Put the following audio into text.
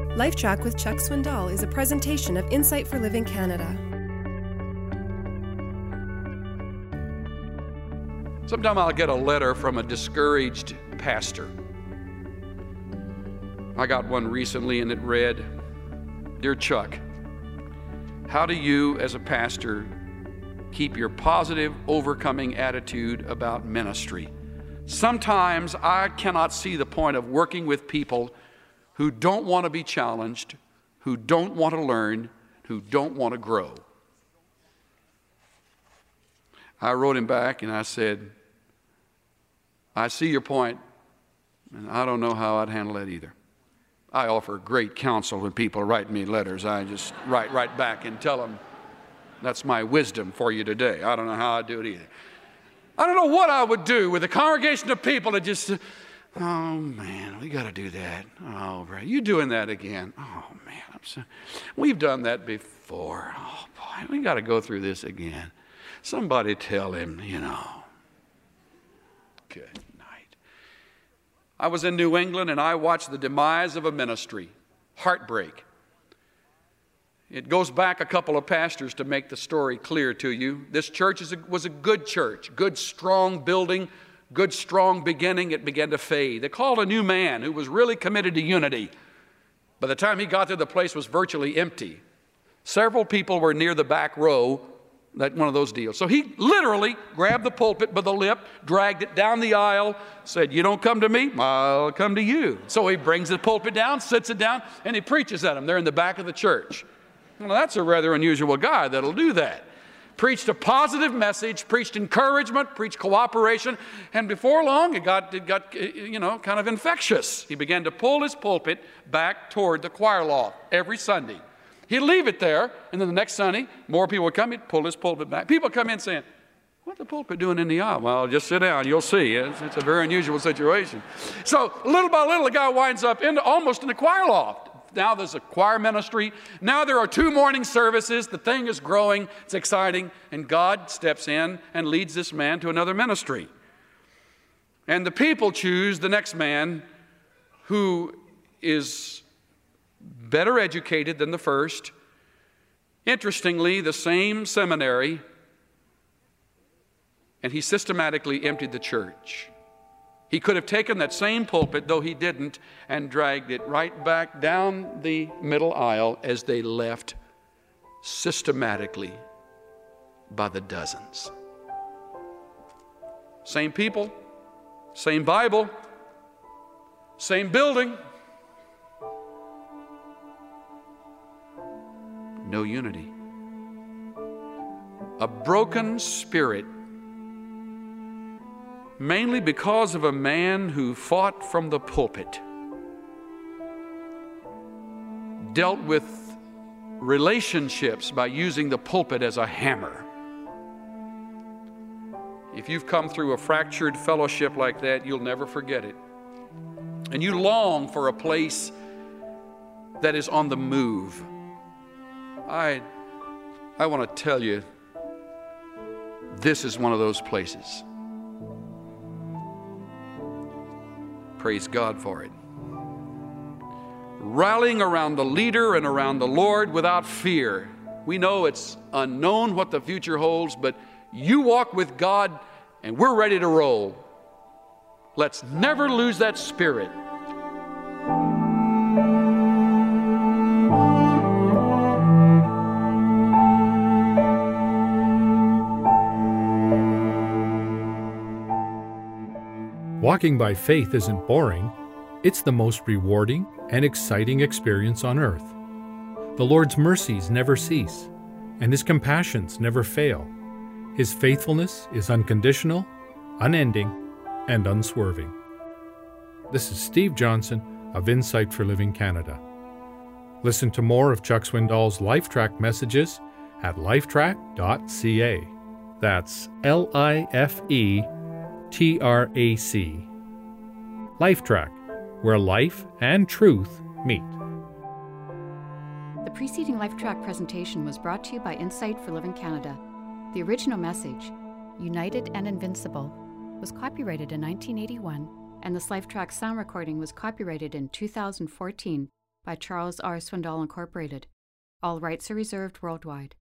LifeTrack with Chuck Swindoll is a presentation of Insight for Living Canada. Sometime I'll get a letter from a discouraged pastor. I got one recently and it read, "Dear Chuck, how do you as a pastor keep your positive, overcoming attitude about ministry? Sometimes I cannot see the point of working with people who don't want to be challenged, who don't want to learn, who don't want to grow." I wrote him back and I said, "I see your point, and I don't know how I'd handle that either. I offer great counsel when people write me letters. I just write right back and tell them, that's my wisdom for you today. I don't know how I'd do it either." I don't know what I would do with a congregation of people that just, "Oh man, we got to do that. Oh, right, you doing that again? Oh man, we've done that before. Oh boy, we got to go through this again. Somebody tell him, Good night." I was in New England and I watched the demise of a ministry. Heartbreak. It goes back a couple of pastors to make the story clear to you. This church was a good church, good, strong building, good, strong beginning. It began to fade. They called a new man who was really committed to unity. By the time he got there, the place was virtually empty. Several people were near the back row, that one of those deals. So he literally grabbed the pulpit by the lip, dragged it down the aisle, said, "You don't come to me, I'll come to you." So he brings the pulpit down, sits it down, and he preaches at them. They're in the back of the church. Well, that's a rather unusual guy that'll do that. Preached a positive message, preached encouragement, preached cooperation, and before long it got kind of infectious. He began to pull his pulpit back toward the choir loft every Sunday. He'd leave it there, and then the next Sunday, more people would come, he'd pull his pulpit back. People come in saying, "What's the pulpit doing in the aisle?" "Well, just sit down, you'll see. It's a very unusual situation." So little by little, the guy winds up almost in the choir loft. Now there's a choir ministry. Now there are 2 morning services. The thing is growing. It's exciting. And God steps in and leads this man to another ministry. And the people choose the next man who is better educated than the first. Interestingly, the same seminary. And he systematically emptied the church. He could have taken that same pulpit, though he didn't, and dragged it right back down the middle aisle as they left systematically by the dozens. Same people, same Bible, same building. No unity. A broken spirit, mainly because of a man who fought from the pulpit, dealt with relationships by using the pulpit as a hammer. If you've come through a fractured fellowship like that, you'll never forget it. And you long for a place that is on the move. I want to tell you, this is one of those places. Praise God for it. Rallying around the leader and around the Lord without fear. We know it's unknown what the future holds, but you walk with God and we're ready to roll. Let's never lose that spirit. Walking by faith isn't boring. It's the most rewarding and exciting experience on earth. The Lord's mercies never cease, and His compassions never fail. His faithfulness is unconditional, unending, and unswerving. This is Steve Johnson of Insight for Living Canada. Listen to more of Chuck Swindoll's LifeTrack messages at lifetrack.ca. That's LIFETRAC. LifeTrack, where life and truth meet. The preceding LifeTrack presentation was brought to you by Insight for Living Canada. The original message, United and Invincible, was copyrighted in 1981, and this LifeTrack sound recording was copyrighted in 2014 by Charles R. Swindoll Incorporated. All rights are reserved worldwide.